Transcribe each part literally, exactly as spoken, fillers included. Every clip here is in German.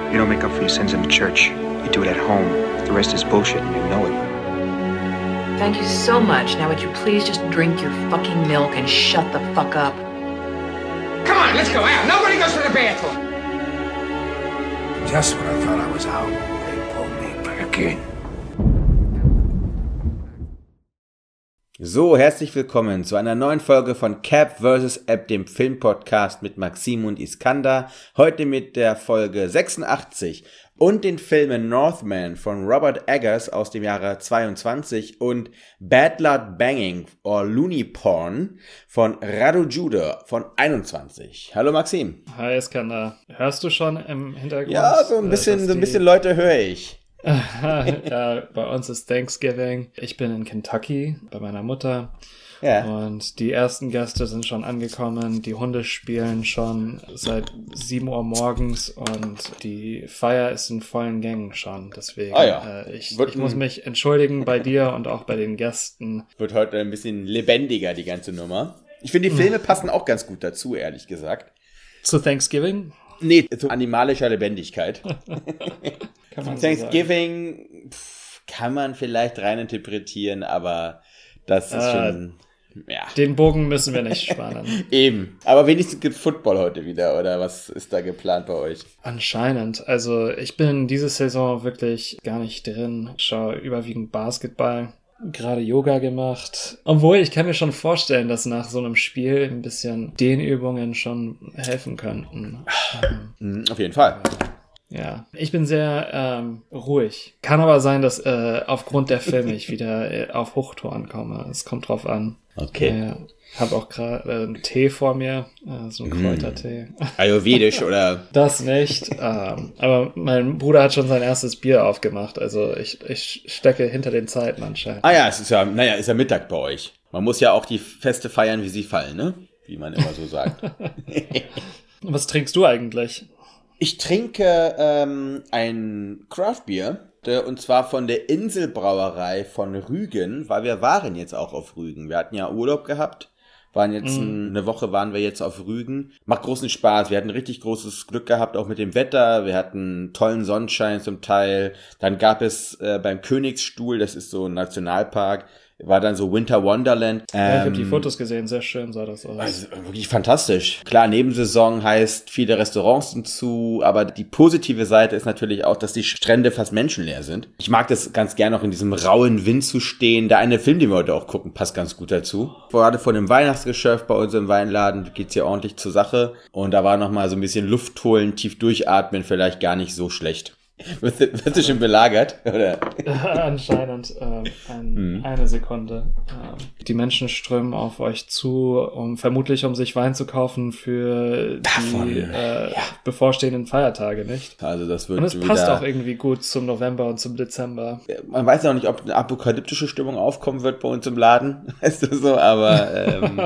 You don't make up for your sins in the church. You do it at home. The rest is bullshit and you know it. Thank you so much. Now would you please just drink your fucking milk and shut the fuck up? Come on, let's go out. Nobody goes to the bathroom. Just when I thought I was out, they pulled me back in. So, herzlich willkommen zu einer neuen Folge von Cap versus. App, dem Filmpodcast mit Maxim und Iskander. Heute mit der Folge sechsundachtzig und den Filmen Northman von Robert Eggers aus dem Jahre zweiundzwanzig und Bad Blood Banging or Looney Porn von Radu Jude von einundzwanzig. Hallo Maxim. Hi Iskander. Hörst du schon im Hintergrund? Ja, so ein bisschen, so ein bisschen Leute höre ich. Ja, bei uns ist Thanksgiving. Ich bin in Kentucky bei meiner Mutter. Ja. Und die ersten Gäste sind schon angekommen. Die Hunde spielen schon seit sieben Uhr morgens und die Feier ist in vollen Gängen schon. Deswegen, ah ja. äh, ich, ich muss mich entschuldigen bei dir und auch bei den Gästen. Wird heute ein bisschen lebendiger, die ganze Nummer. Ich finde, die Filme passen auch ganz gut dazu, ehrlich gesagt. Zu Thanksgiving? Nee, zu animalischer Lebendigkeit. Kann man Thanksgiving so pf, kann man vielleicht reininterpretieren, aber das ist äh, schon, ja. Den Bogen müssen wir nicht spannen. Eben. Aber wenigstens gibt Football heute wieder, oder was ist da geplant bei euch? Anscheinend. Also ich bin diese Saison wirklich gar nicht drin. Ich schaue überwiegend Basketball. Gerade Yoga gemacht. Obwohl, ich kann mir schon vorstellen, dass nach so einem Spiel ein bisschen Dehnübungen schon helfen könnten. Ähm, Auf jeden Fall. Ja, ich bin sehr ähm, ruhig. Kann aber sein, dass äh, aufgrund der Filme ich wieder äh, auf Hochtouren komme. Es kommt drauf an. Okay. Äh, hab auch gerade äh, einen Tee vor mir, äh, so einen mm. Kräutertee. Ayurvedisch, oder? Das nicht. Ähm, aber mein Bruder hat schon sein erstes Bier aufgemacht. Also ich, ich stecke hinter den Zeiten anscheinend. Ah ja, es ist ja, naja, ist ja Mittag bei euch. Man muss ja auch die Feste feiern, wie sie fallen, ne? Wie man immer so sagt. Was trinkst du eigentlich? Ich trinke ähm, ein Craft-Bier, und zwar von der Inselbrauerei von Rügen, weil wir waren jetzt auch auf Rügen. Wir hatten ja Urlaub gehabt, waren jetzt mm. ein, eine Woche waren wir jetzt auf Rügen. Macht großen Spaß, wir hatten richtig großes Glück gehabt, auch mit dem Wetter. Wir hatten tollen Sonnenschein zum Teil. Dann gab es äh, beim Königsstuhl, das ist so ein Nationalpark, war dann so Winter Wonderland. Ja, ich ähm, habe die Fotos gesehen, sehr schön sah das aus. Also wirklich fantastisch. Klar, Nebensaison heißt, viele Restaurants sind zu, aber die positive Seite ist natürlich auch, dass die Strände fast menschenleer sind. Ich mag das ganz gerne auch in diesem rauen Wind zu stehen. Der eine Film, den wir heute auch gucken, passt ganz gut dazu. Gerade vor dem Weihnachtsgeschäft bei uns im Weinladen geht's hier ordentlich zur Sache. Und da war nochmal so ein bisschen Luft holen, tief durchatmen, vielleicht gar nicht so schlecht. Wirst du, wirst du schon belagert, oder? Anscheinend. Ähm, ein, hm. Eine Sekunde. Ähm, die Menschen strömen auf euch zu, um vermutlich um sich Wein zu kaufen für Davon, die äh, ja. bevorstehenden Feiertage, nicht? Also das wird Und es wieder, passt auch irgendwie gut zum November und zum Dezember. Man weiß auch nicht, ob eine apokalyptische Stimmung aufkommen wird bei uns im Laden, weißt du so, aber ähm,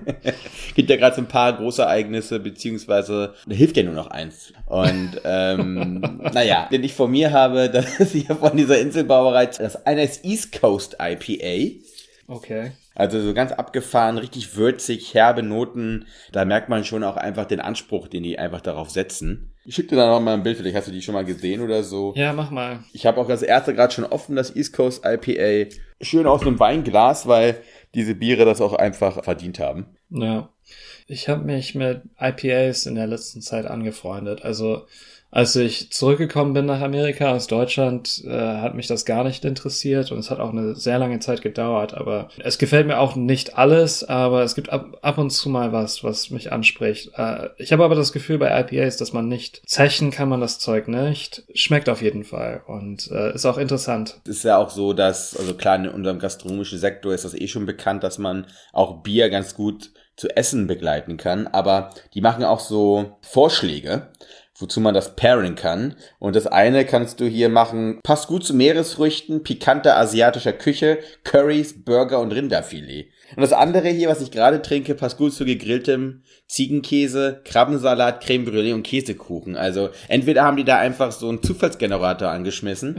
gibt ja gerade so ein paar Großereignisse, beziehungsweise da hilft ja nur noch eins. Und ähm, naja, den ich vor mir habe, das ist hier von dieser Inselbrauerei. Das eine ist East Coast I P A. Okay. Also so ganz abgefahren, richtig würzig, herbe Noten. Da merkt man schon auch einfach den Anspruch, den die einfach darauf setzen. Ich schicke dir da noch mal ein Bild, vielleicht hast du die schon mal gesehen oder so. Ja, mach mal. Ich habe auch das erste gerade schon offen, das East Coast I P A. Schön aus einem Weinglas, weil diese Biere das auch einfach verdient haben. Ja. Ich habe mich mit I P As in der letzten Zeit angefreundet. Also als ich zurückgekommen bin nach Amerika aus Deutschland, äh, hat mich das gar nicht interessiert und es hat auch eine sehr lange Zeit gedauert, aber es gefällt mir auch nicht alles, aber es gibt ab, ab und zu mal was, was mich anspricht. Äh, ich habe aber das Gefühl bei I P As, dass man nicht zechen kann man das Zeug nicht. Schmeckt auf jeden Fall und äh, ist auch interessant. Es ist ja auch so, dass, also klar, in unserem gastronomischen Sektor ist das eh schon bekannt, dass man auch Bier ganz gut zu Essen begleiten kann, aber die machen auch so Vorschläge, wozu man das pairen kann. Und das eine kannst du hier machen, passt gut zu Meeresfrüchten, pikanter asiatischer Küche, Currys, Burger und Rinderfilet. Und das andere hier, was ich gerade trinke, passt gut zu gegrilltem Ziegenkäse, Krabbensalat, Creme Brûlée und Käsekuchen. Also entweder haben die da einfach so einen Zufallsgenerator angeschmissen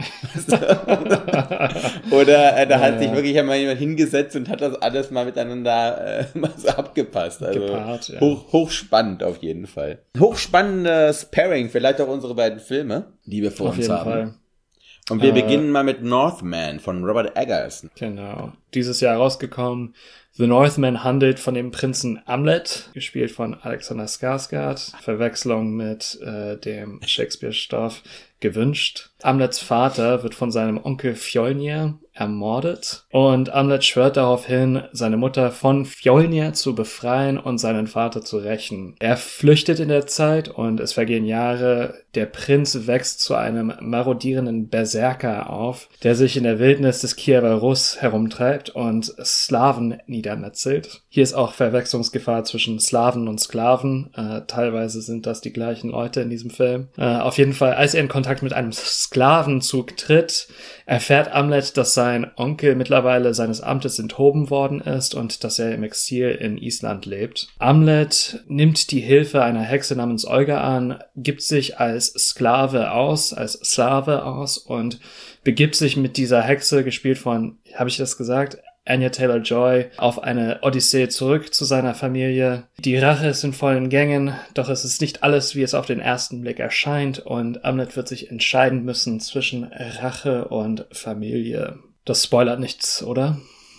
oder äh, da hat ja. sich wirklich einmal jemand hingesetzt und hat das alles mal miteinander äh, mal so abgepasst. Also Gepaart, ja. hoch, hochspannend auf jeden Fall. Hochspannendes Pairing, vielleicht auch unsere beiden Filme, die wir vor auf uns jeden haben. Fall. Und wir äh, beginnen mal mit Northman von Robert Eggers. Genau. Dieses Jahr rausgekommen. The Northman handelt von dem Prinzen Amlet, gespielt von Alexander Skarsgård. Verwechslung mit äh, dem Shakespeare-Stoff gewünscht. Amlets Vater wird von seinem Onkel Fjolnir ermordet und Amlet schwört darauf hin, seine Mutter von Fjolnir zu befreien und seinen Vater zu rächen. Er flüchtet in der Zeit und es vergehen Jahre. Der Prinz wächst zu einem marodierenden Berserker auf, der sich in der Wildnis des Kiewer Rus herumtreibt und Slawen niedermetzelt. Hier ist auch Verwechslungsgefahr zwischen Slawen und Sklaven. Äh, teilweise sind das die gleichen Leute in diesem Film. Äh, auf jeden Fall, als er in Kontakt mit einem Sklavenzug tritt, erfährt Amlet, dass sein Onkel mittlerweile seines Amtes enthoben worden ist und dass er im Exil in Island lebt. Amlet nimmt die Hilfe einer Hexe namens Olga an, gibt sich als Sklave aus, als Slave aus und begibt sich mit dieser Hexe, gespielt von, habe ich das gesagt, Anya Taylor-Joy, auf eine Odyssee zurück zu seiner Familie. Die Rache ist in vollen Gängen, doch es ist nicht alles, wie es auf den ersten Blick erscheint und Amlet wird sich entscheiden müssen zwischen Rache und Familie. Das spoilert nichts, oder?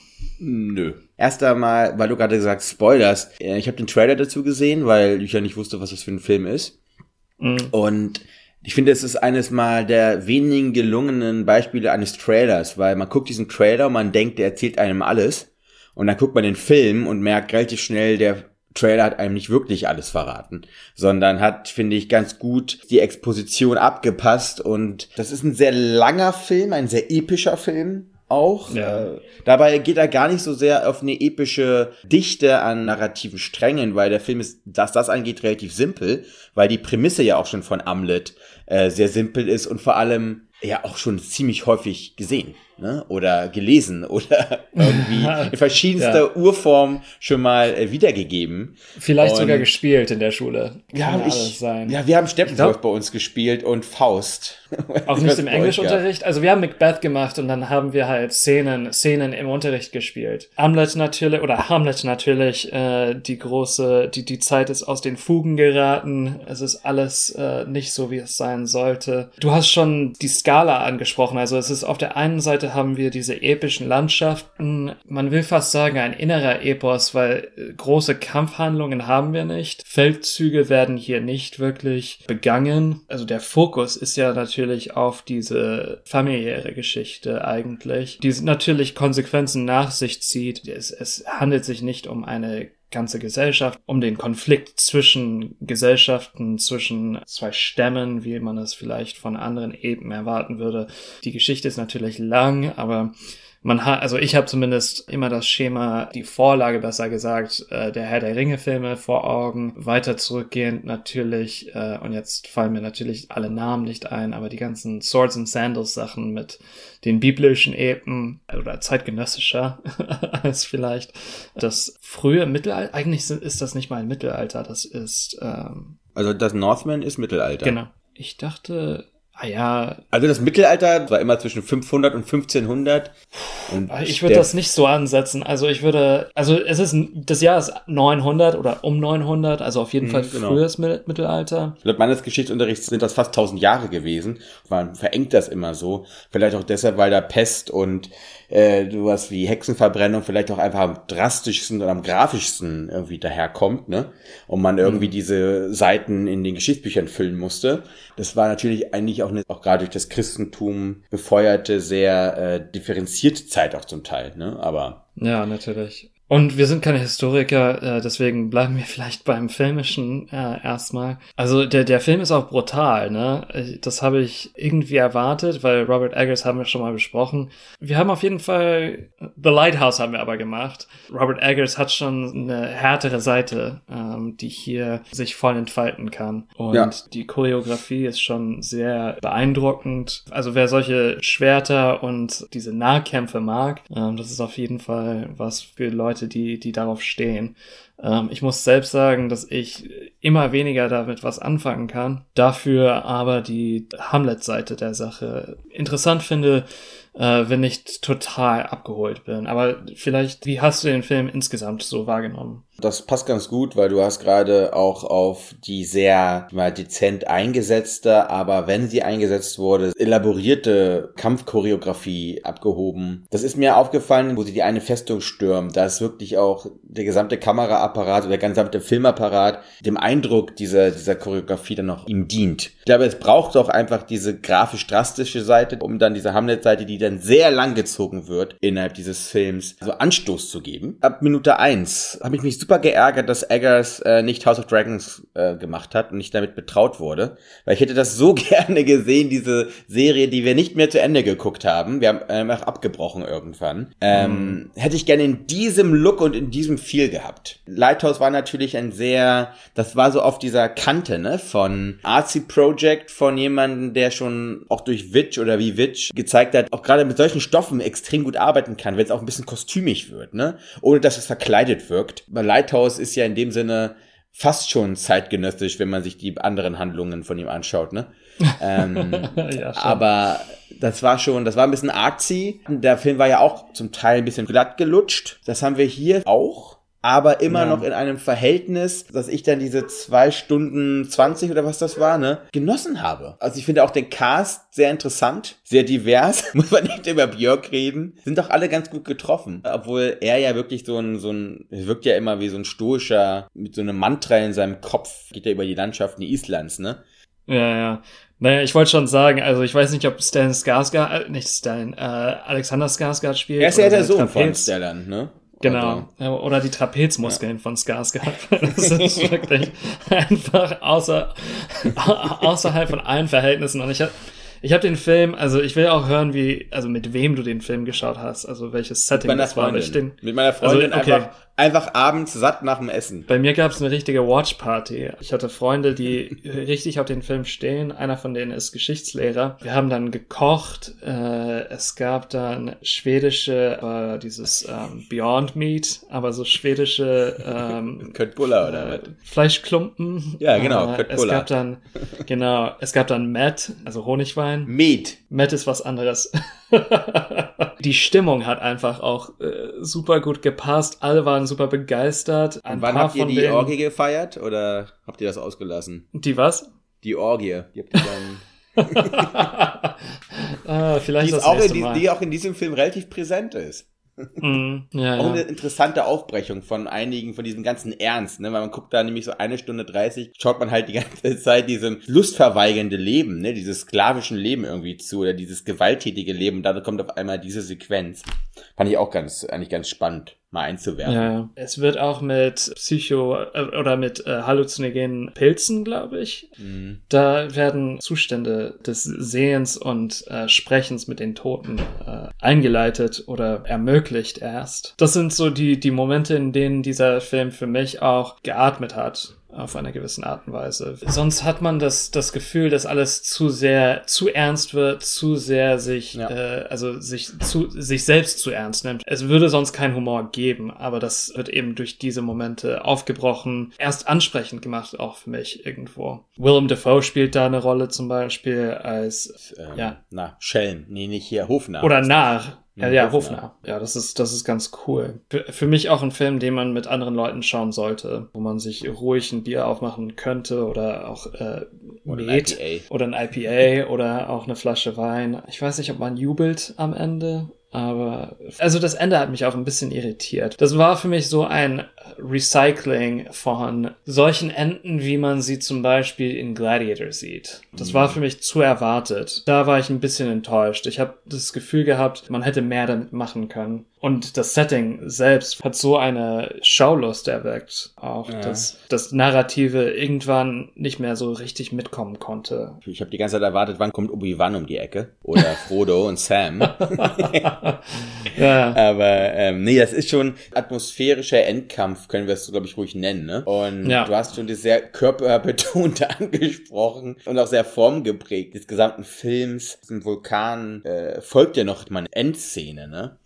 Nö. Erst einmal, weil du gerade gesagt hast, Spoilers. Ich habe den Trailer dazu gesehen, weil ich ja nicht wusste, was das für ein Film ist. Mhm. Und ich finde, es ist eines mal der wenigen gelungenen Beispiele eines Trailers, weil man guckt diesen Trailer und man denkt, der erzählt einem alles. Und dann guckt man den Film und merkt relativ schnell, der Trailer hat einem nicht wirklich alles verraten, sondern hat, finde ich, ganz gut die Exposition abgepasst. Und das ist ein sehr langer Film, ein sehr epischer Film auch. Ja. Äh, dabei geht er gar nicht so sehr auf eine epische Dichte an narrativen Strängen, weil der Film ist, was das angeht, relativ simpel, weil die Prämisse ja auch schon von Amlet äh, sehr simpel ist und vor allem ja auch schon ziemlich häufig gesehen, ne? Oder gelesen oder irgendwie in verschiedenster ja. Urform schon mal äh, wiedergegeben. Vielleicht und sogar gespielt in der Schule. Ja, Kann ich, alles sein. ja, wir haben Steppenwolf bei uns gespielt und Faust. Auch nicht im Englischunterricht. Also wir haben Macbeth gemacht und dann haben wir halt Szenen, Szenen im Unterricht gespielt. Hamlet natürlich, oder Hamlet natürlich, äh, die große, die, die Zeit ist aus den Fugen geraten. Es ist alles äh, nicht so, wie es sein sollte. Du hast schon die Skala angesprochen. Also es ist auf der einen Seite haben wir diese epischen Landschaften. Man will fast sagen, ein innerer Epos, weil große Kampfhandlungen haben wir nicht. Feldzüge werden hier nicht wirklich begangen. Also der Fokus ist ja natürlich auf diese familiäre Geschichte eigentlich, die natürlich Konsequenzen nach sich zieht. Es, es handelt sich nicht um eine ganze Gesellschaft, um den Konflikt zwischen Gesellschaften, zwischen zwei Stämmen, wie man es vielleicht von anderen Epen erwarten würde. Die Geschichte ist natürlich lang, aber man hat, also ich habe zumindest immer das Schema, die Vorlage besser gesagt, äh, der Herr der Ringe-Filme vor Augen. Weiter zurückgehend natürlich, äh, und jetzt fallen mir natürlich alle Namen nicht ein, aber die ganzen Swords and Sandals Sachen mit den biblischen Epen oder zeitgenössischer als vielleicht das frühe Mittelalter. Eigentlich ist das nicht mal ein Mittelalter, das ist ähm, also das Northman ist Mittelalter. Genau. Ich dachte, ah ja. Also das Mittelalter war immer zwischen fünfhundert und fünfzehnhundert. Und ich würde das nicht so ansetzen. Also ich würde, also es ist, das Jahr ist neunhundert oder um neunhundert, also auf jeden mhm, Fall genau. frühes Mittelalter. Laut meines Geschichtsunterrichts sind das fast tausend Jahre gewesen. Man verengt das immer so. Vielleicht auch deshalb, weil da Pest und äh, sowas wie Hexenverbrennung vielleicht auch einfach am drastischsten oder am grafischsten irgendwie daherkommt, ne? Und man irgendwie mhm. diese Seiten in den Geschichtsbüchern füllen musste. Das war natürlich eigentlich auch eine, auch gerade durch das Christentum befeuerte, sehr äh, differenzierte Zeit auch zum Teil, ne? Aber ja, natürlich. Und wir sind keine Historiker, äh, deswegen bleiben wir vielleicht beim Filmischen äh, erstmal. Also der der Film ist auch brutal, ne? Das habe ich irgendwie erwartet, weil Robert Eggers haben wir schon mal besprochen. Wir haben auf jeden Fall The Lighthouse haben wir aber gemacht. Robert Eggers hat schon eine härtere Seite, ähm, die hier sich voll entfalten kann. Und ja. die Choreografie ist schon sehr beeindruckend. Also wer solche Schwerter und diese Nahkämpfe mag, ähm, das ist auf jeden Fall was für Leute, Leute, die, die darauf stehen. Ähm, ich muss selbst sagen, dass ich immer weniger damit was anfangen kann. Dafür aber die Hamlet-Seite der Sache interessant finde, äh, wenn ich total abgeholt bin. Aber vielleicht, wie hast du den Film insgesamt so wahrgenommen? Das passt ganz gut, weil du hast gerade auch auf die sehr mal dezent eingesetzte, aber wenn sie eingesetzt wurde, elaborierte Kampfchoreografie abgehoben. Das ist mir aufgefallen, wo sie die eine Festung stürmen. Da ist wirklich auch der gesamte Kameraapparat oder der gesamte Filmapparat dem Eindruck dieser, dieser Choreografie dann noch ihm dient. Ich glaube, es braucht auch einfach diese grafisch drastische Seite, um dann diese Hamlet-Seite, die dann sehr lang gezogen wird innerhalb dieses Films, so Anstoß zu geben. Ab Minute eins habe ich mich super geärgert, dass Eggers äh, nicht House of Dragons äh, gemacht hat und nicht damit betraut wurde, weil ich hätte das so gerne gesehen, diese Serie, die wir nicht mehr zu Ende geguckt haben. Wir haben einfach abgebrochen irgendwann. Ähm, mm. Hätte ich gerne in diesem Look und in diesem Feel gehabt. Lighthouse war natürlich ein sehr, das war so auf dieser Kante, ne, von Artsy Project, von jemandem, der schon auch durch Witch oder wie Witch gezeigt hat, auch gerade mit solchen Stoffen extrem gut arbeiten kann, wenn es auch ein bisschen kostümig wird, ne, ohne dass es verkleidet wirkt. Bei Lighthouse ist ja in dem Sinne fast schon zeitgenössisch, wenn man sich die anderen Handlungen von ihm anschaut, ne? ähm, ja, aber das war schon, das war ein bisschen artsy. Der Film war ja auch zum Teil ein bisschen glatt gelutscht. Das haben wir hier auch, aber immer ja. noch in einem Verhältnis, dass ich dann diese zwei Stunden zwanzig oder was das war, ne, genossen habe. Also ich finde auch den Cast sehr interessant, sehr divers. Muss man nicht über Björk reden. Sind doch alle ganz gut getroffen. Obwohl er ja wirklich so ein, so ein, wirkt ja immer wie so ein stoischer, mit so einem Mantra in seinem Kopf. Geht ja über die Landschaften Islands, ne? Ja, ja. Naja, ich wollte schon sagen, also ich weiß nicht, ob Stellan Skarsgård, äh, nicht Stellan, äh, Alexander Skarsgård spielt. Er ist ja der Sohn von Stellan, ne? Genau, also. Oder die Trapezmuskeln ja. von Skarsgård. Das ist wirklich einfach außer, außerhalb von allen Verhältnissen. Und ich habe ich hab den Film, also ich will auch hören, wie, also mit wem du den Film geschaut hast, also welches Setting das war. Ich den, mit meiner Freundin also, okay. einfach, einfach abends satt nach dem Essen. Bei mir gab es eine richtige Watchparty. Ich hatte Freunde, die richtig auf den Film stehen. Einer von denen ist Geschichtslehrer. Wir haben dann gekocht. Äh, es gab dann schwedische, äh, dieses ähm, Beyond Meat, aber so schwedische ähm, Köttbullar oder äh, was? Fleischklumpen. Ja, genau, äh, Köttbullar. Es gab dann, genau, es gab dann Met, also Honigwein. Meat. Met ist was anderes. Die Stimmung hat einfach auch äh, super gut gepasst. Alle waren super begeistert. Ein Und wann paar habt ihr von die denen, Orgie gefeiert oder habt ihr das ausgelassen? Die was? Die Orgie. Die habt ihr dann ah, vielleicht die, das auch nächste in, Mal. die auch in diesem Film relativ präsent ist. Mm, ja, auch ja. eine interessante Aufbrechung von einigen, von diesem ganzen Ernst, ne, weil man guckt da nämlich so eine Stunde dreißig, schaut man halt die ganze Zeit diesem lustverweigernde Leben, ne, dieses sklavischen Leben irgendwie zu, oder dieses gewalttätige Leben, und da kommt auf einmal diese Sequenz. Fand ich auch ganz, eigentlich ganz spannend, mal einzuwerfen. Ja, es wird auch mit Psycho, äh, oder mit äh, halluzinogenen Pilzen, glaube ich. Mhm. Da werden Zustände des Sehens und äh, Sprechens mit den Toten äh, eingeleitet oder ermöglicht erst. Das sind so die, die Momente, in denen dieser Film für mich auch geatmet hat. Auf einer gewissen Art und Weise. Sonst hat man das, das Gefühl, dass alles zu sehr, zu ernst wird, zu sehr sich, ja. äh, also sich zu, sich selbst zu ernst nimmt. Es würde sonst keinen Humor geben, aber das wird eben durch diese Momente aufgebrochen, erst ansprechend gemacht, auch für mich irgendwo. Willem Dafoe spielt da eine Rolle zum Beispiel als, ähm, ja. Na, Schelm. Nee, nicht hier, Hofnarr. Oder Narr. Ja, ja, Hofnarr. Hofnarr. Ja, das ist, das ist ganz cool. Für, für mich auch ein Film, den man mit anderen Leuten schauen sollte, wo man sich ruhig ein Bier aufmachen könnte oder auch äh, oder Met ein I P A. oder ein I P A oder auch eine Flasche Wein. Ich weiß nicht, ob man jubelt am Ende, aber also das Ende hat mich auch ein bisschen irritiert. Das war für mich so ein Recycling von solchen Enden, wie man sie zum Beispiel in Gladiator sieht. Das war für mich zu erwartet. Da war ich ein bisschen enttäuscht. Ich habe das Gefühl gehabt, man hätte mehr damit machen können. Und das Setting selbst hat so eine Schaulust erweckt, auch ja. dass das Narrative irgendwann nicht mehr so richtig mitkommen konnte. Ich habe die ganze Zeit erwartet, wann kommt Obi-Wan um die Ecke oder Frodo und Sam. Ja. Aber ähm, nee, das ist schon atmosphärischer Endkampf, können wir es, glaube ich, ruhig nennen. Ne? Und ja. du hast schon das sehr körperbetonte angesprochen und auch sehr formgeprägt des gesamten Films. Diesem Vulkan äh, folgt ja noch mal eine Endszene, ne?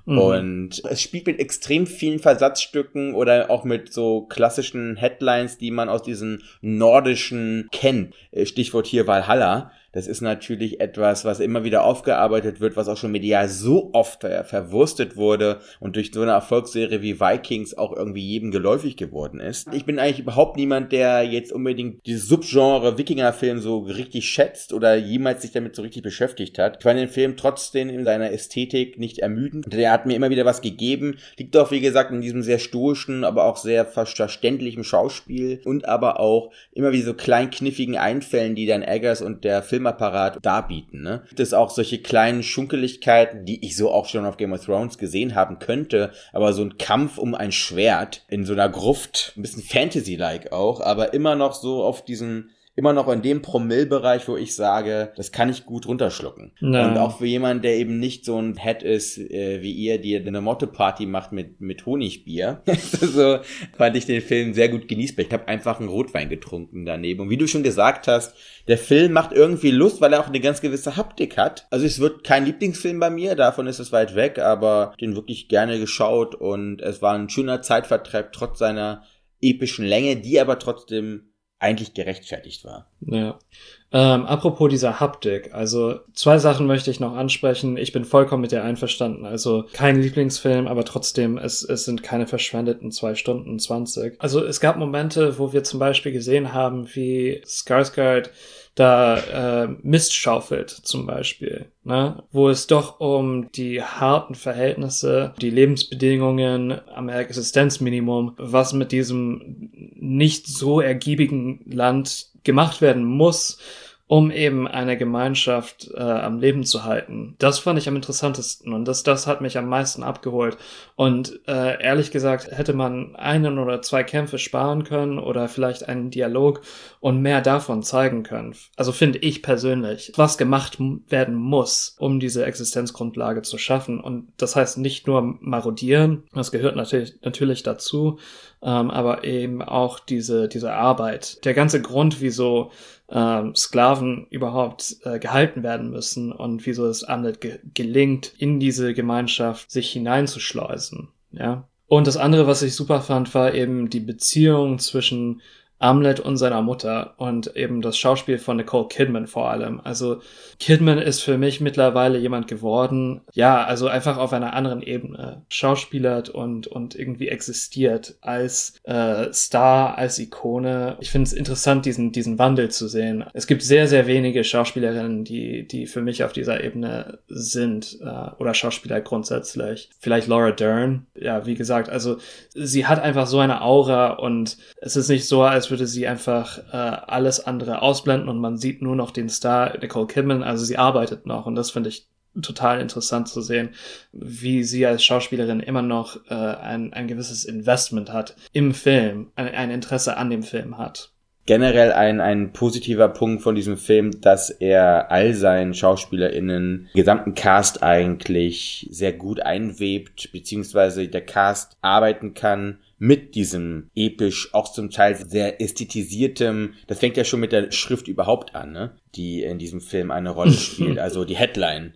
Mhm. Und es spielt mit extrem vielen Versatzstücken oder auch mit so klassischen Headlines, die man aus diesen nordischen kennt. Stichwort hier Valhalla. Das ist natürlich etwas, was immer wieder aufgearbeitet wird, was auch schon medial so oft ver- verwurstet wurde und durch so eine Erfolgsserie wie Vikings auch irgendwie jedem geläufig geworden ist. Ich bin eigentlich überhaupt niemand, der jetzt unbedingt dieses Subgenre Wikingerfilm so richtig schätzt oder jemals sich damit so richtig beschäftigt hat. Ich fand den Film trotzdem in seiner Ästhetik nicht ermüdend. Der hat mir immer wieder was gegeben. Liegt auch, wie gesagt, in diesem sehr stoischen, aber auch sehr verständlichen Schauspiel und aber auch immer wieder so kleinkniffigen Einfällen, die dann Eggers und der Film Apparat darbieten, ne? Gibt es auch solche kleinen Schunkeligkeiten, die ich so auch schon auf Game of Thrones gesehen haben könnte, aber so ein Kampf um ein Schwert in so einer Gruft, ein bisschen Fantasy-like auch, aber immer noch so auf diesen immer noch in dem Promille-Bereich, wo ich sage, das kann ich gut runterschlucken. Ja. Und auch für jemanden, der eben nicht so ein Head ist, äh, wie ihr, die eine Motto-Party macht mit mit Honigbier. So fand ich den Film sehr gut genießbar. Ich habe einfach einen Rotwein getrunken daneben. Und wie du schon gesagt hast, der Film macht irgendwie Lust, weil er auch eine ganz gewisse Haptik hat. Also es wird kein Lieblingsfilm bei mir, davon ist es weit weg, aber den wirklich gerne geschaut und es war ein schöner Zeitvertreib trotz seiner epischen Länge, die aber trotzdem eigentlich gerechtfertigt war. Ja. Ähm, apropos dieser Haptik, also zwei Sachen möchte ich noch ansprechen. Ich bin vollkommen mit dir einverstanden. Also kein Lieblingsfilm, aber trotzdem, es, es sind keine verschwendeten zwei Stunden zwanzig. Also es gab Momente, wo wir zum Beispiel gesehen haben, wie Skarsgård da äh, Mist schaufelt zum Beispiel, ne? Wo es doch um die harten Verhältnisse, die Lebensbedingungen am Existenzminimum, was mit diesem nicht so ergiebigen Land gemacht werden muss, um eben eine Gemeinschaft äh, am Leben zu halten. Das fand ich am interessantesten und das, das hat mich am meisten abgeholt. Und äh, ehrlich gesagt, hätte man einen oder zwei Kämpfe sparen können oder vielleicht einen Dialog und mehr davon zeigen können. Also finde ich persönlich, was gemacht werden muss, um diese Existenzgrundlage zu schaffen. Und das heißt nicht nur marodieren, das gehört natürlich, natürlich dazu, ähm, aber eben auch diese, diese Arbeit. Der ganze Grund, wieso Ähm, Sklaven überhaupt äh, gehalten werden müssen und wieso es Amlet ge- gelingt, in diese Gemeinschaft sich hineinzuschleusen, ja. Und das andere, was ich super fand, war eben die Beziehung zwischen Amlet und seiner Mutter und eben das Schauspiel von Nicole Kidman vor allem. Also Kidman ist für mich mittlerweile jemand geworden, ja, also einfach auf einer anderen Ebene schauspielert und und irgendwie existiert als äh, Star, als Ikone. Ich finde es interessant, diesen diesen Wandel zu sehen. Es gibt sehr, sehr wenige Schauspielerinnen, die die für mich auf dieser Ebene sind äh, oder Schauspieler grundsätzlich. Vielleicht Laura Dern. Ja, wie gesagt, also sie hat einfach so eine Aura und es ist nicht so, als würde sie einfach äh, alles andere ausblenden und man sieht nur noch den Star Nicole Kidman, also sie arbeitet noch und das finde ich total interessant zu sehen, wie sie als Schauspielerin immer noch äh, ein, ein gewisses Investment hat im Film, ein, ein Interesse an dem Film hat. Generell ein, ein positiver Punkt von diesem Film, dass er all seinen SchauspielerInnen, gesamten Cast eigentlich sehr gut einwebt, beziehungsweise der Cast arbeiten kann mit diesem episch, auch zum Teil sehr ästhetisiertem, das fängt ja schon mit der Schrift überhaupt an, ne, die in diesem Film eine Rolle spielt, also die Headline,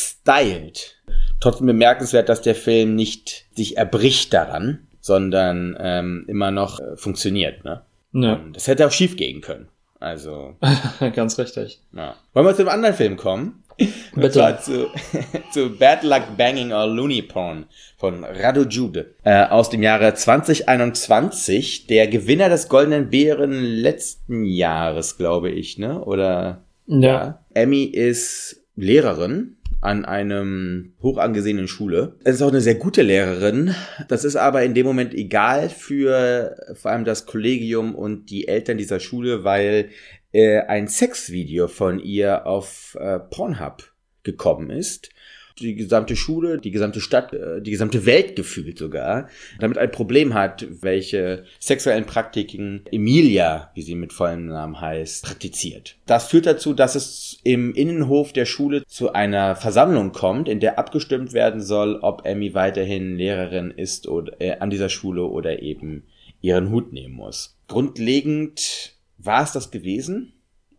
gestylt. Trotzdem bemerkenswert, dass der Film nicht sich erbricht daran, sondern ähm, immer noch äh, funktioniert, ne. Ja. Das hätte auch schief gehen können. Also. Ganz richtig. Ja. Wollen wir zu einem anderen Film kommen? Bitte. Und zwar zu, zu Bad Luck Banging or Looney Porn von Radu Jude äh, aus dem Jahre zwanzig einundzwanzig. Der Gewinner des Goldenen Bären letzten Jahres, glaube ich, ne? Oder? Ja. ja. Emmy ist Lehrerin an einem hoch angesehenen Schule. Es ist auch eine sehr gute Lehrerin. Das ist aber in dem Moment egal für vor allem das Kollegium und die Eltern dieser Schule, weil äh, ein Sexvideo von ihr auf äh, Pornhub gekommen ist. Die gesamte Schule, die gesamte Stadt, die gesamte Welt gefühlt sogar, damit ein Problem hat, welche sexuellen Praktiken Emilia, wie sie mit vollem Namen heißt, praktiziert. Das führt dazu, dass es im Innenhof der Schule zu einer Versammlung kommt, in der abgestimmt werden soll, ob Emmy weiterhin Lehrerin ist oder, äh, an dieser Schule oder eben ihren Hut nehmen muss. Grundlegend war es das gewesen.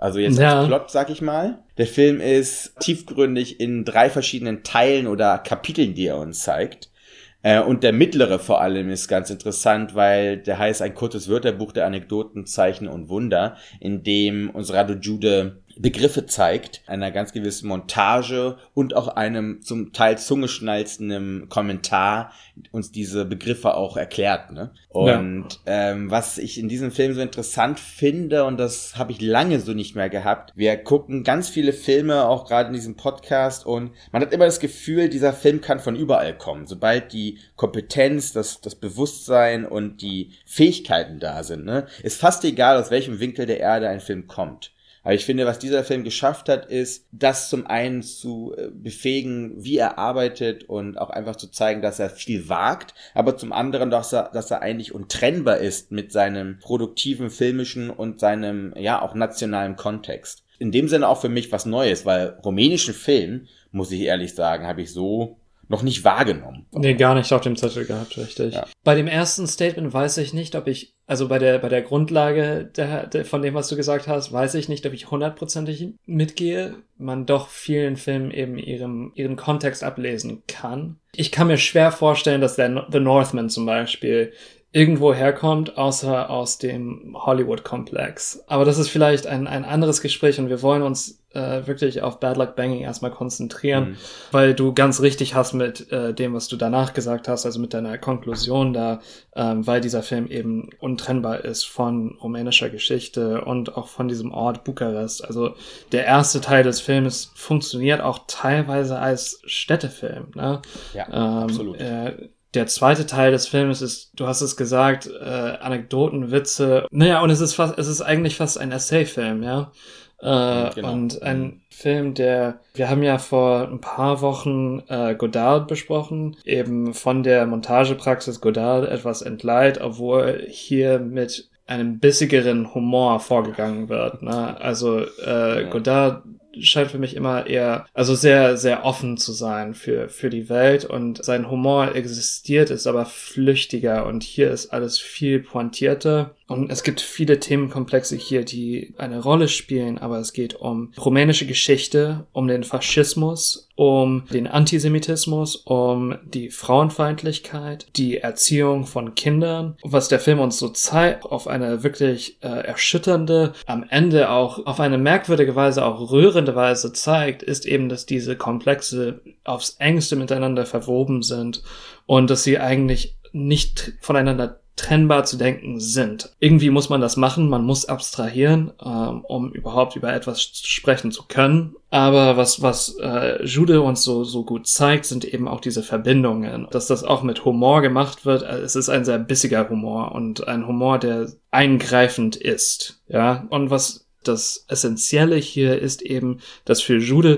Also jetzt ja. als Plot, sag ich mal. Der Film ist tiefgründig in drei verschiedenen Teilen oder Kapiteln, die er uns zeigt. Äh, und der mittlere vor allem ist ganz interessant, weil der heißt ein kurzes Wörterbuch der Anekdoten, Zeichen und Wunder, in dem uns Radu Jude Begriffe zeigt, einer ganz gewissen Montage und auch einem zum Teil zungeschnalzenden Kommentar uns diese Begriffe auch erklärt, ne? Und ja. ähm, was ich in diesem Film so interessant finde, und das habe ich lange so nicht mehr gehabt, wir gucken ganz viele Filme, auch gerade in diesem Podcast, und man hat immer das Gefühl, dieser Film kann von überall kommen. Sobald die Kompetenz, das, das Bewusstsein und die Fähigkeiten da sind, ne? Ist fast egal, aus welchem Winkel der Erde ein Film kommt. Aber ich finde, was dieser Film geschafft hat, ist, das zum einen zu befähigen, wie er arbeitet und auch einfach zu zeigen, dass er viel wagt, aber zum anderen, dass er, dass er eigentlich untrennbar ist mit seinem produktiven, filmischen und seinem, ja, auch nationalen Kontext. In dem Sinne auch für mich was Neues, weil rumänischen Film, muss ich ehrlich sagen, habe ich so noch nicht wahrgenommen. Nee, gar nicht auf dem Zettel gehabt, richtig. Ja. Bei dem ersten Statement weiß ich nicht, ob ich, also bei der bei der Grundlage der, der, von dem, was du gesagt hast, weiß ich nicht, ob ich hundertprozentig mitgehe. Man doch vielen Filmen eben ihren, ihren Kontext ablesen kann. Ich kann mir schwer vorstellen, dass der The Northman zum Beispiel irgendwo herkommt, außer aus dem Hollywood-Komplex. Aber das ist vielleicht ein, ein anderes Gespräch und wir wollen uns äh, wirklich auf Bad Luck Banging erstmal konzentrieren, mhm. weil du ganz richtig hast mit äh, dem, was du danach gesagt hast, also mit deiner Konklusion da, ähm, weil dieser Film eben untrennbar ist von rumänischer Geschichte und auch von diesem Ort Bukarest. Also der erste Teil des Films funktioniert auch teilweise als Städtefilm, ne? Ja, ähm, absolut. Äh, Der zweite Teil des Films ist, du hast es gesagt, äh, Anekdoten, Witze. Naja, und es ist fast, es ist eigentlich fast ein Essay-Film, ja. Äh, genau. Und ein Film, der, wir haben ja vor ein paar Wochen äh, Godard besprochen, eben von der Montagepraxis Godard etwas entleiht, obwohl hier mit einem bissigeren Humor vorgegangen wird, ne? Also äh, ja. Godard scheint für mich immer eher, also sehr, sehr offen zu sein für, für die Welt und sein Humor existiert, ist aber flüchtiger und hier ist alles viel pointierter und es gibt viele Themenkomplexe hier, die eine Rolle spielen, aber es geht um rumänische Geschichte, um den Faschismus, um den Antisemitismus, um die Frauenfeindlichkeit, die Erziehung von Kindern, was der Film uns so zeigt, auf eine wirklich äh, erschütternde, am Ende auch auf eine merkwürdige Weise auch rührende Weise zeigt, ist eben, dass diese Komplexe aufs Engste miteinander verwoben sind und dass sie eigentlich nicht voneinander trennbar zu denken sind. Irgendwie muss man das machen, man muss abstrahieren, ähm, um überhaupt über etwas sprechen zu können. Aber was was äh, Jude uns so so gut zeigt, sind eben auch diese Verbindungen. Dass das auch mit Humor gemacht wird, es ist ein sehr bissiger Humor und ein Humor, der eingreifend ist. Ja, und was das Essentielle hier ist eben, dass für Jude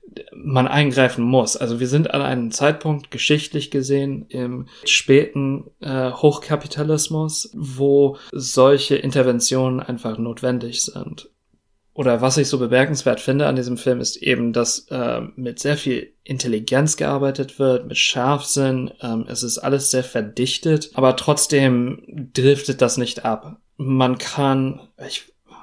man eingreifen muss. Also wir sind an einem Zeitpunkt geschichtlich gesehen im späten äh, Hochkapitalismus, wo solche Interventionen einfach notwendig sind. Oder was ich so bemerkenswert finde an diesem Film ist eben, dass äh, mit sehr viel Intelligenz gearbeitet wird, mit Scharfsinn. Ähm, es ist alles sehr verdichtet, aber trotzdem driftet das nicht ab. Man kann, ich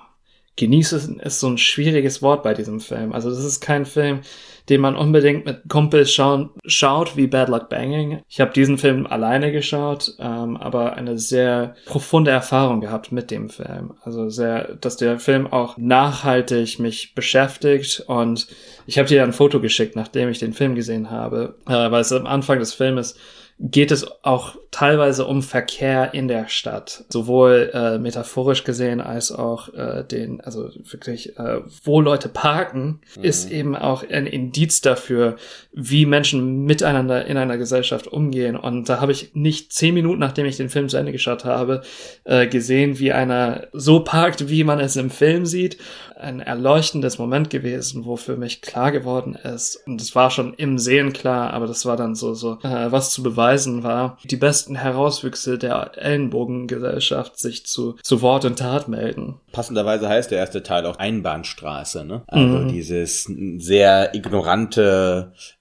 genießen ist so ein schwieriges Wort bei diesem Film. Also das ist kein Film, den man unbedingt mit Kumpels schauen, schaut, wie Bad Luck Banging. Ich habe diesen Film alleine geschaut, ähm, aber eine sehr profunde Erfahrung gehabt mit dem Film. Also sehr, dass der Film auch nachhaltig mich beschäftigt und ich habe dir ein Foto geschickt, nachdem ich den Film gesehen habe, äh, weil es am Anfang des Filmes geht es auch teilweise um Verkehr in der Stadt, sowohl äh, metaphorisch gesehen als auch äh, den, also wirklich, äh, wo Leute parken, mhm. ist eben auch ein Indiz dafür, wie Menschen miteinander in einer Gesellschaft umgehen. Und da habe ich nicht zehn Minuten, nachdem ich den Film zu Ende geschaut habe, äh, gesehen, wie einer so parkt, wie man es im Film sieht. Ein erleuchtendes Moment gewesen, wo für mich klar geworden ist, und das war schon im Sehen klar, aber das war dann so, so äh, was zu beweisen war, die besten Herauswüchse der Ellenbogengesellschaft sich zu, zu Wort und Tat melden. Passenderweise heißt der erste Teil auch Einbahnstraße, ne? Also mhm. dieses sehr ignorante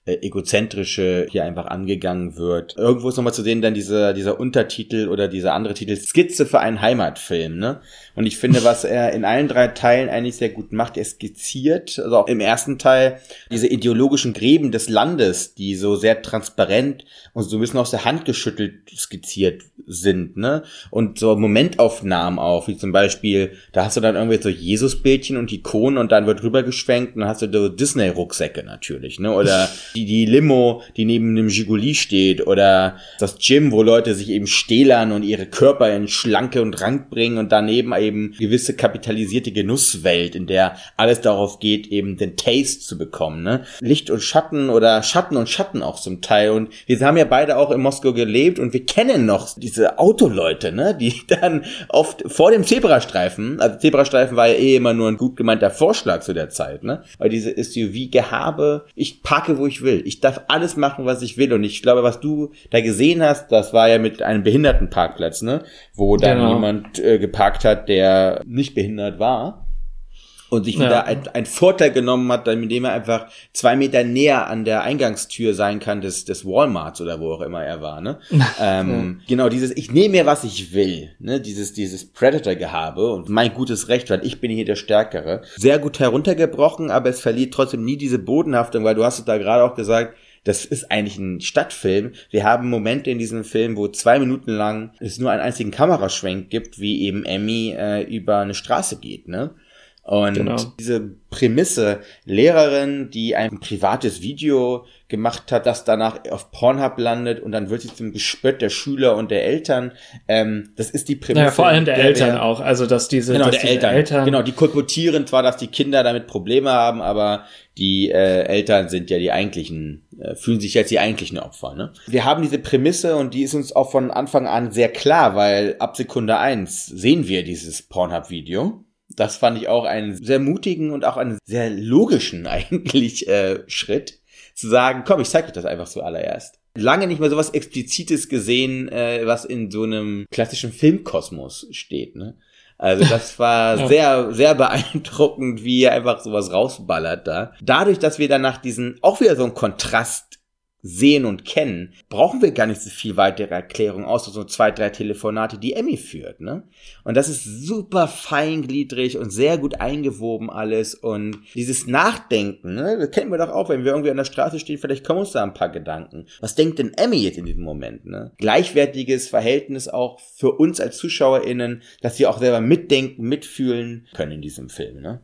äh, egozentrische hier einfach angegangen wird. Irgendwo ist nochmal zu sehen dann dieser dieser Untertitel oder dieser andere Titel, Skizze für einen Heimatfilm, ne? Und ich finde, was er in allen drei Teilen eigentlich sehr gut macht, er skizziert, also auch im ersten Teil, diese ideologischen Gräben des Landes, die so sehr transparent und so ein bisschen aus der Hand geschüttelt skizziert sind, ne? Und so Momentaufnahmen auch, wie zum Beispiel, da hast du dann irgendwie so Jesusbildchen und Ikonen und dann wird rübergeschwenkt und dann hast du so Disney-Rucksäcke natürlich, ne? Oder die, die Limo, die neben dem Gigoli steht oder das Gym, wo Leute sich eben stählern und ihre Körper in Schlanke und Rank bringen und daneben eben gewisse kapitalisierte Genusswelt, in der alles darauf geht, eben den Taste zu bekommen, ne? Licht und Schatten oder Schatten und Schatten auch zum Teil und wir haben ja beide auch in Moskau gelebt und wir kennen noch diese Autoleute, ne? Die dann oft vor dem Zebrastreifen, also Zebrastreifen war ja eh immer nur ein gut gemeinter Vorschlag zu der Zeit, ne? Weil diese S U V-Gehabe, ich parke, wo ich will. Ich darf alles machen, was ich will und ich glaube, was du da gesehen hast, das war ja mit einem Behindertenparkplatz, ne? Wo dann genau. jemand äh, geparkt hat, der nicht behindert war. Und sich wieder ja. ein, ein Vorteil genommen hat, mit dem er einfach zwei Meter näher an der Eingangstür sein kann des, des Walmarts oder wo auch immer er war, ne? ähm, ja. Genau, dieses, ich nehme mir, was ich will, ne? Dieses, dieses Predator-Gehabe und mein gutes Recht, weil ich bin hier der Stärkere. Sehr gut heruntergebrochen, aber es verliert trotzdem nie diese Bodenhaftung, weil du hast es da gerade auch gesagt, das ist eigentlich ein Stadtfilm. Wir haben Momente in diesem Film, wo zwei Minuten lang es nur einen einzigen Kameraschwenk gibt, wie eben Emmy äh, über eine Straße geht, ne? Und genau. diese Prämisse, Lehrerin, die ein privates Video gemacht hat, das danach auf Pornhub landet und dann wird sie zum Gespött der Schüler und der Eltern, ähm, das ist die Prämisse. Naja, vor allem der, der Eltern der, auch, also dass diese, genau, dass der diese Eltern, Eltern, genau, die kolportieren zwar, dass die Kinder damit Probleme haben, aber die äh, Eltern sind ja die eigentlichen, äh, fühlen sich jetzt die eigentlichen Opfer, ne? Wir haben diese Prämisse und die ist uns auch von Anfang an sehr klar, weil ab Sekunde eins sehen wir dieses Pornhub-Video. Das fand ich auch einen sehr mutigen und auch einen sehr logischen eigentlich äh, Schritt, zu sagen, komm, ich zeig dir das einfach zuallererst. Lange nicht mehr sowas Explizites gesehen, äh, was in so einem klassischen Filmkosmos steht, ne? Also das war ja. sehr, sehr beeindruckend, wie er einfach sowas rausballert da. Dadurch, dass wir danach diesen, auch wieder so einen Kontrast sehen und kennen, brauchen wir gar nicht so viel weitere Erklärung, außer so zwei, drei Telefonate, die Emmy führt, ne? Und das ist super feingliedrig und sehr gut eingewoben alles und dieses Nachdenken, ne? Das kennen wir doch auch, wenn wir irgendwie an der Straße stehen, vielleicht kommen uns da ein paar Gedanken. Was denkt denn Emmy jetzt in diesem Moment, ne? Gleichwertiges Verhältnis auch für uns als ZuschauerInnen, dass wir auch selber mitdenken, mitfühlen können in diesem Film, ne?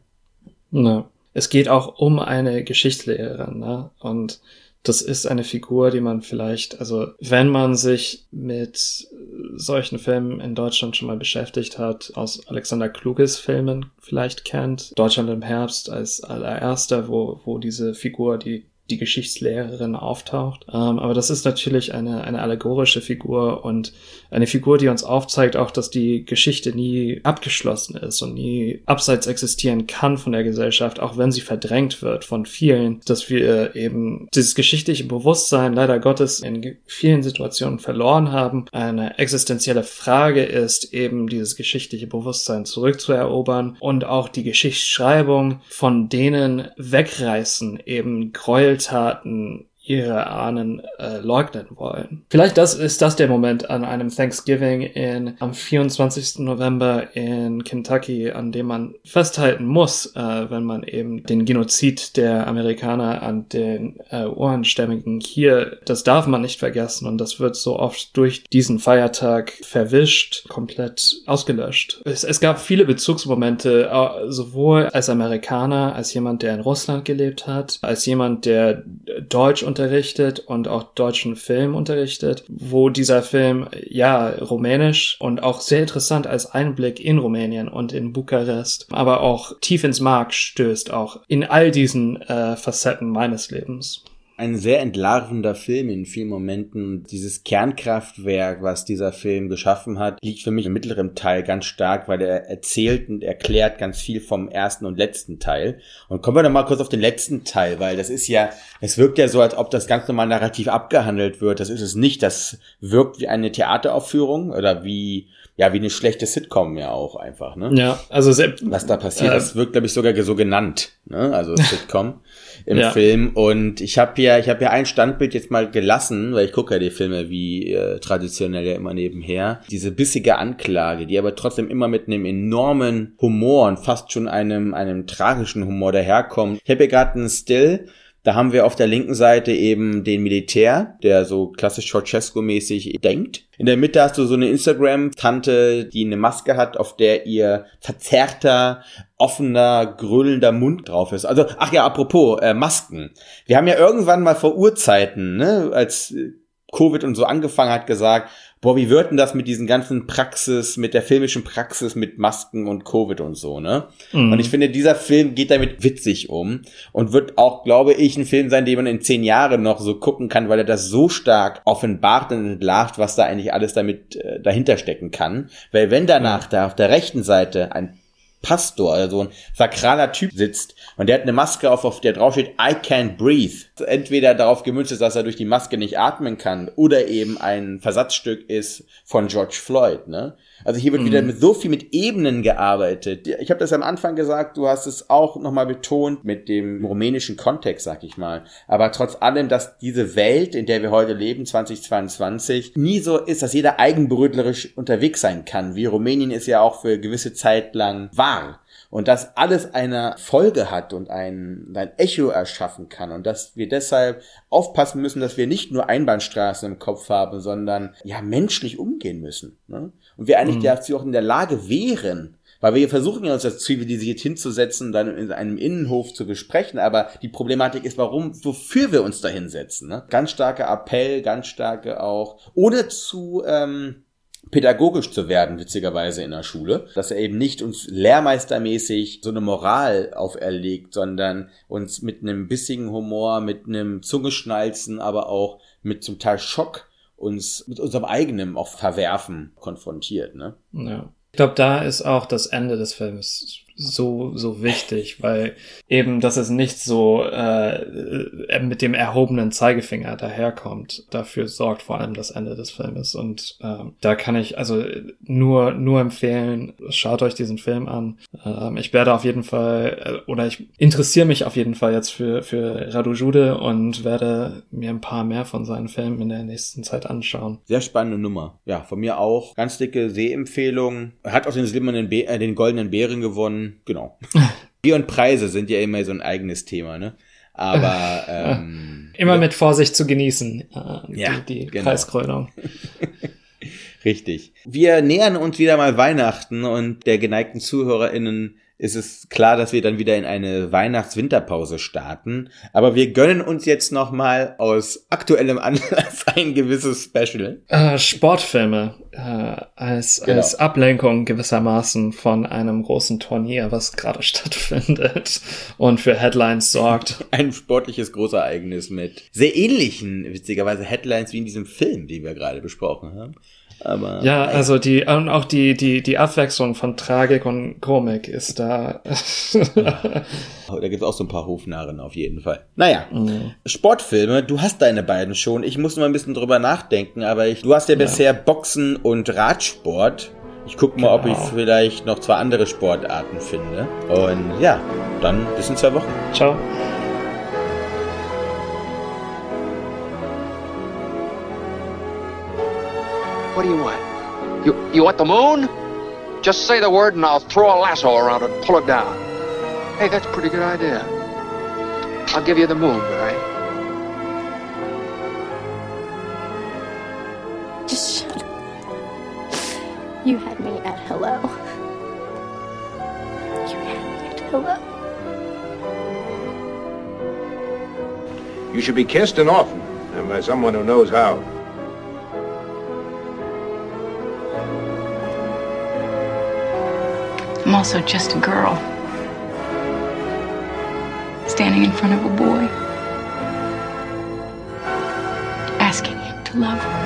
Ja. Es geht auch um eine Geschichtslehrerin, ne? Und das ist eine Figur, die man vielleicht, also wenn man sich mit solchen Filmen in Deutschland schon mal beschäftigt hat, aus Alexander Kluges Filmen vielleicht kennt, Deutschland im Herbst als allererster, wo wo diese Figur, die die Geschichtslehrerin auftaucht. Ähm, aber das ist natürlich eine eine allegorische Figur und eine Figur, die uns aufzeigt auch, dass die Geschichte nie abgeschlossen ist und nie abseits existieren kann von der Gesellschaft, auch wenn sie verdrängt wird von vielen, dass wir eben dieses geschichtliche Bewusstsein leider Gottes in vielen Situationen verloren haben. Eine existenzielle Frage ist eben, dieses geschichtliche Bewusstsein zurückzuerobern und auch die Geschichtsschreibung von denen wegreißen, eben Gräueltaten ihre Ahnen äh, leugnen wollen. Vielleicht das ist das der Moment an einem Thanksgiving in am vierundzwanzigsten November in Kentucky, an dem man festhalten muss, äh, wenn man eben den Genozid der Amerikaner an den äh, Uhrenstämmigen hier, das darf man nicht vergessen und das wird so oft durch diesen Feiertag verwischt, komplett ausgelöscht. Es, es gab viele Bezugsmomente, äh, sowohl als Amerikaner, als jemand, der in Russland gelebt hat, als jemand, der Deutsch unterrichtet und auch deutschen Film unterrichtet, wo dieser Film, ja, rumänisch und auch sehr interessant als Einblick in Rumänien und in Bukarest, aber auch tief ins Mark stößt, auch in all diesen äh, Facetten meines Lebens. Ein sehr entlarvender Film in vielen Momenten. Dieses Kernkraftwerk, was dieser Film geschaffen hat, liegt für mich im mittleren Teil ganz stark, weil er erzählt und erklärt ganz viel vom ersten und letzten Teil. Und kommen wir noch mal kurz auf den letzten Teil, weil das ist ja, es wirkt ja so, als ob das ganz normal narrativ abgehandelt wird. Das ist es nicht. Das wirkt wie eine Theateraufführung oder wie, ja, wie eine schlechte Sitcom ja auch einfach, ne? Ja, also selbst, was da passiert, äh, das wird, glaube ich, sogar so genannt, ne? Also Sitcom im ja. Film. Und ich habe ja, ich habe ja ein Standbild jetzt mal gelassen, weil ich gucke ja die Filme wie äh, traditionell ja immer nebenher. Diese bissige Anklage, die aber trotzdem immer mit einem enormen Humor und fast schon einem einem tragischen Humor daherkommt. Ich habe hier gerade einen Still. Da haben wir auf der linken Seite eben den Militär, der so klassisch Ceausescu-mäßig denkt. In der Mitte hast du so eine Instagram-Tante, die eine Maske hat, auf der ihr verzerrter, offener, gröhlender Mund drauf ist. Also, ach ja, apropos, äh, Masken. Wir haben ja irgendwann mal vor Urzeiten, ne, als Covid und so angefangen hat, gesagt, boah, wie wird denn das mit diesen ganzen Praxis, mit der filmischen Praxis, mit Masken und Covid und so, ne? Mhm. Und ich finde, dieser Film geht damit witzig um und wird auch, glaube ich, ein Film sein, den man in zehn Jahren noch so gucken kann, weil er das so stark offenbart und entlarvt, was da eigentlich alles damit äh, dahinter stecken kann. Weil wenn danach mhm. da auf der rechten Seite ein Pastor, also ein sakraler Typ sitzt und der hat eine Maske auf, auf der drauf steht, I can't breathe. Entweder darauf gemünzt ist, dass er durch die Maske nicht atmen kann oder eben ein Versatzstück ist von George Floyd, ne? Also hier wird mhm. wieder mit so viel mit Ebenen gearbeitet. Ich habe das am Anfang gesagt, du hast es auch nochmal betont mit dem rumänischen Kontext, sag ich mal. Aber trotz allem, dass diese Welt, in der wir heute leben, zwanzig zweiundzwanzig, nie so ist, dass jeder eigenbrötlerisch unterwegs sein kann, wie Rumänien es ja auch für gewisse Zeit lang war. Und dass alles eine Folge hat und ein, ein Echo erschaffen kann und dass wir deshalb aufpassen müssen, dass wir nicht nur Einbahnstraßen im Kopf haben, sondern ja menschlich umgehen müssen, ne? Und wir eigentlich mhm. dazu auch in der Lage wären, weil wir versuchen ja uns das zivilisiert hinzusetzen, dann in einem Innenhof zu besprechen, aber die Problematik ist, warum, wofür wir uns da hinsetzen, ne? Ganz starker Appell, ganz starke auch, ohne zu ähm, pädagogisch zu werden, witzigerweise in der Schule, dass er eben nicht uns lehrmeistermäßig so eine Moral auferlegt, sondern uns mit einem bissigen Humor, mit einem Zungeschnalzen, aber auch mit zum Teil Schock uns mit unserem eigenen auch Verwerfen konfrontiert, ne? Ja. Ich glaube, da ist auch das Ende des Films so so wichtig, weil eben, dass es nicht so äh, mit dem erhobenen Zeigefinger daherkommt, dafür sorgt vor allem das Ende des Filmes. Und äh, da kann ich also nur nur empfehlen, schaut euch diesen Film an. Ähm, ich werde auf jeden Fall, oder ich interessiere mich auf jeden Fall jetzt für für Radu Jude und werde mir ein paar mehr von seinen Filmen in der nächsten Zeit anschauen. Sehr spannende Nummer. Ja, von mir auch. Ganz dicke Sehempfehlung. Hat auch den silbernen Be- äh, den goldenen Bären gewonnen. Genau. Bier und Preise sind ja immer so ein eigenes Thema, ne? Aber ähm, immer mit Vorsicht zu genießen, äh, ja, die, die genau. Preiskrönung. Richtig. Wir nähern uns wieder mal Weihnachten und der geneigten ZuhörerInnen ist es klar, dass wir dann wieder in eine Weihnachts-Winterpause starten. Aber wir gönnen uns jetzt nochmal aus aktuellem Anlass ein gewisses Special. Äh, Sportfilme äh, als, genau. als Ablenkung gewissermaßen von einem großen Turnier, was gerade stattfindet und für Headlines sorgt. Ein sportliches Großereignis mit sehr ähnlichen, witzigerweise, Headlines wie in diesem Film, den wir gerade besprochen haben. Aber ja, also die und auch die die die Abwechslung von Tragik und Komik ist da. Da gibt's auch so ein paar Hofnarren auf jeden Fall. Naja, mhm. Sportfilme, du hast deine beiden schon. Ich muss mal ein bisschen drüber nachdenken, aber ich, du hast ja, ja bisher Boxen und Radsport. Ich guck mal, genau. ob ich vielleicht noch zwei andere Sportarten finde. Und ja, dann bis in zwei Wochen. Ciao. What do you want? You you want the moon? Just say the word and I'll throw a lasso around it and pull it down. Hey, that's a pretty good idea. I'll give you the moon, Barry. Just shut up. You had me at hello. You had me at hello. You should be kissed and often, and by someone who knows how. I'm also just a girl, standing in front of a boy, asking him to love her.